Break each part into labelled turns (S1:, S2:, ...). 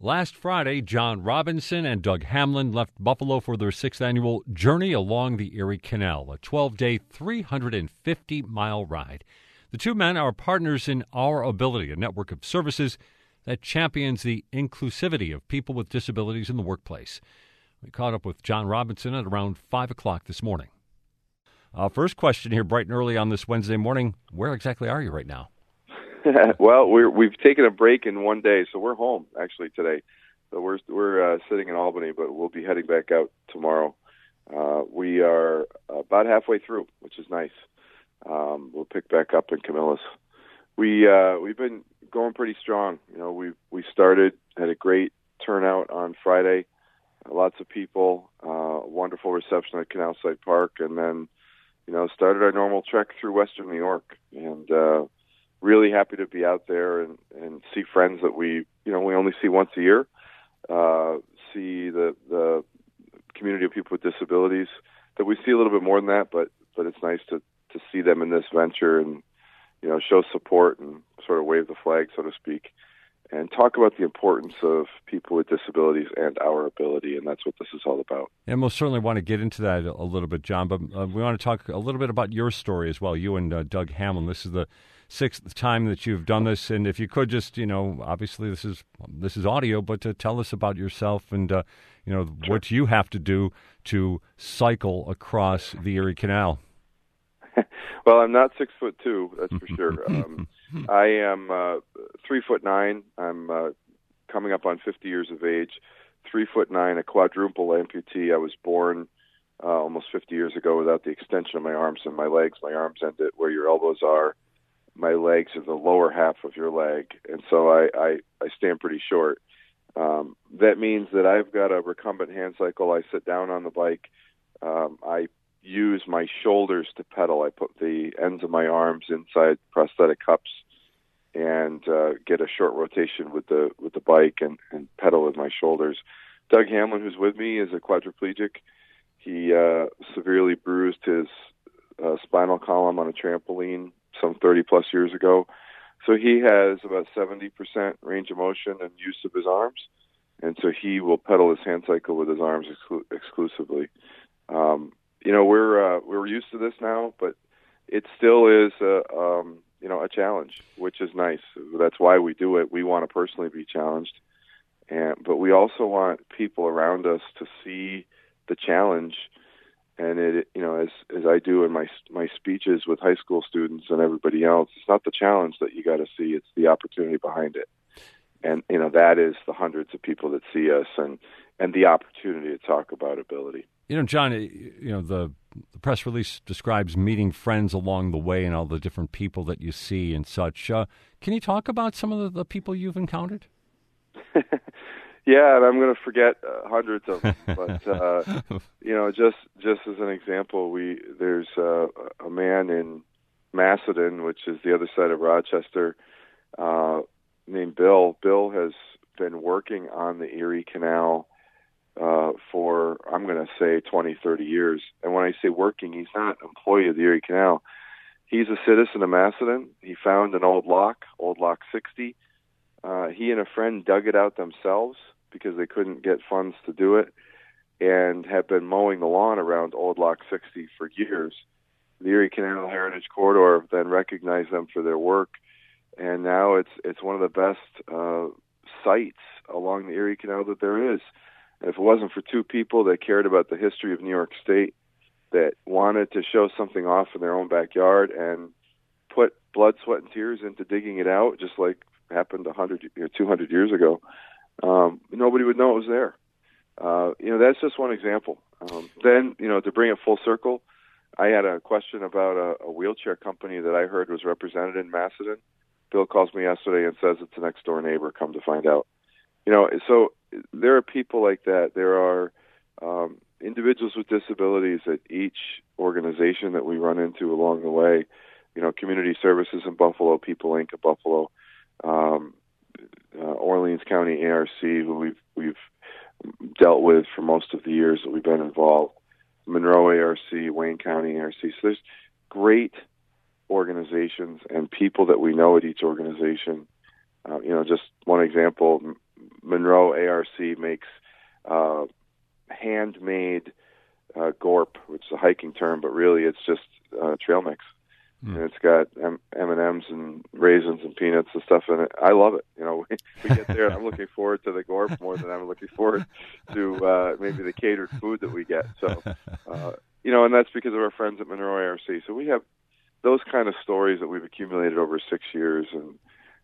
S1: Last Friday, John Robinson and Doug Hamlin left Buffalo for their 6th annual Journey Along the Erie Canal, a 12-day, 350-mile ride. The two men are partners in Our Ability, a network of services that champions the inclusivity of people with disabilities in the workplace. We caught up with John Robinson at around 5 o'clock this morning. First question here, bright and early on this Wednesday morning. Where exactly are you right now?
S2: Well, we've taken a break in one day, so we're home actually today. So we're sitting in Albany, but we'll be heading back out tomorrow. We are about halfway through, which is nice. We'll pick back up in Camillus. We've been going pretty strong. You know, we had a great turnout on Friday. Lots of people, wonderful reception at Canal Site Park, and then started our normal trek through Western New York, and really happy to be out there and see friends that we only see once a year, see the community of people with disabilities that we see a little bit more than that, but it's nice to see them in this venture and, show support and sort of wave the flag, so to speak, and talk about the importance of people with disabilities and our ability, and that's what this is all about.
S1: And we'll certainly want to get into that a little bit, John, but we want to talk a little bit about your story as well, you and Doug Hamlin. This is the 6th time that you've done this, and if you could just, obviously this is audio, but to tell us about yourself and,
S2: Sure.
S1: what you have to do to cycle across the Erie Canal.
S2: Well, I'm not 6'2", that's for sure. I am 3'9". I'm coming up on 50 years of age. 3'9", a quadruple amputee. I was born almost 50 years ago without the extension of my arms and my legs. My arms end at where your elbows are. My legs are the lower half of your leg, and so I stand pretty short. That means that I've got a recumbent hand cycle. I sit down on the bike. I use my shoulders to pedal. I put the ends of my arms inside prosthetic cups and get a short rotation with the bike and pedal with my shoulders. Doug Hamlin, who's with me, is a quadriplegic. He severely bruised his spinal column on a trampoline some 30-plus years ago. So he has about 70% range of motion and use of his arms, and so he will pedal his hand cycle with his arms exclusively. We're used to this now, but it still is a challenge, which is nice. That's why we do it. We want to personally be challenged, but we also want people around us to see the challenge. And as I do in my speeches with high school students and everybody else, it's not the challenge that you got to see; it's the opportunity behind it. And that is the hundreds of people that see us and the opportunity to talk about ability.
S1: John, the press release describes meeting friends along the way and all the different people that you see and such. Can you talk about some of the people you've encountered?
S2: Yeah, and I'm going to forget hundreds of them. But, just as an example, there's a man in Macedon, which is the other side of Rochester, named Bill. Bill has been working on the Erie Canal for, I'm going to say, 20, 30 years. And when I say working, he's not an employee of the Erie Canal. He's a citizen of Macedon. He found an old lock 60. He and a friend dug it out themselves because they couldn't get funds to do it, and have been mowing the lawn around Old Lock 60 for years. The Erie Canal Heritage Corridor then recognized them for their work, and now it's one of the best sites along the Erie Canal that there is. And if it wasn't for two people that cared about the history of New York State, that wanted to show something off in their own backyard and put blood, sweat, and tears into digging it out, just like happened 100 or 200 years ago, nobody would know it was there. That's just one example. Then, to bring it full circle, I had a question about a wheelchair company that I heard was represented in Macedon. Bill calls me yesterday and says it's a next-door neighbor, come to find out. So there are people like that. There are individuals with disabilities at each organization that we run into along the way. Community Services in Buffalo, People Inc. of Buffalo, Orleans County ARC, who we've dealt with for most of the years that we've been involved, Monroe ARC, Wayne County ARC. So there's great organizations and people that we know at each organization. Just one example, Monroe ARC makes handmade gorp, which is a hiking term, but really it's just trail mix. And it's got M&Ms and raisins and peanuts and stuff in it. I love it. We get there. I'm looking forward to the gorp more than I'm looking forward to maybe the catered food that we get. So, and that's because of our friends at Monroe ARC. So we have those kind of stories that we've accumulated over 6 years, and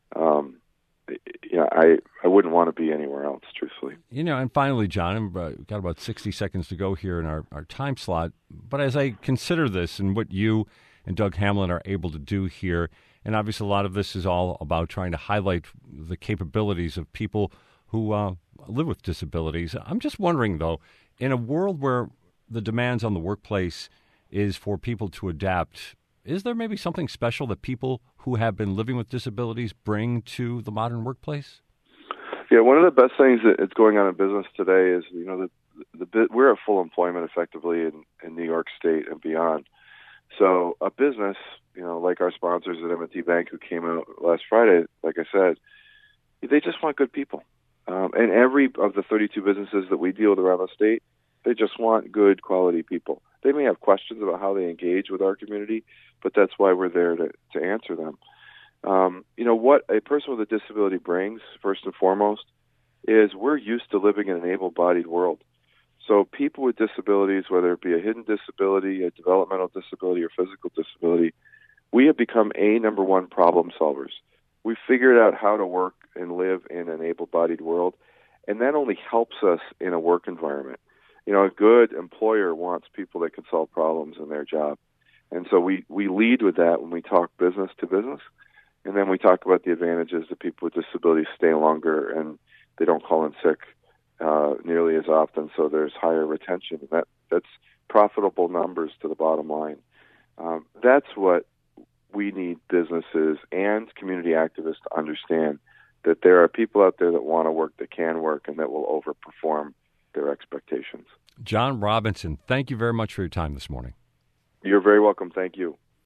S2: I wouldn't want to be anywhere else, truthfully.
S1: And finally, John, we've got about 60 seconds to go here in our time slot. But as I consider this and what you and Doug Hamlin are able to do here, and obviously a lot of this is all about trying to highlight the capabilities of people who live with disabilities. I'm just wondering, though, in a world where the demands on the workplace is for people to adapt, is there maybe something special that people who have been living with disabilities bring to the modern workplace?
S2: Yeah, one of the best things that's going on in business today is, we're at full employment effectively in New York State and beyond. So a business, like our sponsors at M&T Bank who came out last Friday, like I said, they just want good people. And every of the 32 businesses that we deal with around the state, they just want good quality people. They may have questions about how they engage with our community, but that's why we're there to answer them. What a person with a disability brings, first and foremost, is we're used to living in an able-bodied world. So people with disabilities, whether it be a hidden disability, a developmental disability, or physical disability, we have become number one problem solvers. We've figured out how to work and live in an able-bodied world, and that only helps us in a work environment. A good employer wants people that can solve problems in their job. And so we lead with that when we talk business to business, and then we talk about the advantages that people with disabilities stay longer and they don't call in sick nearly as often, so there's higher retention. That's profitable numbers to the bottom line. That's what we need businesses and community activists to understand, that there are people out there that want to work, that can work, and that will overperform their expectations.
S1: John Robinson, thank you very much for your time this morning.
S2: You're very welcome. Thank you.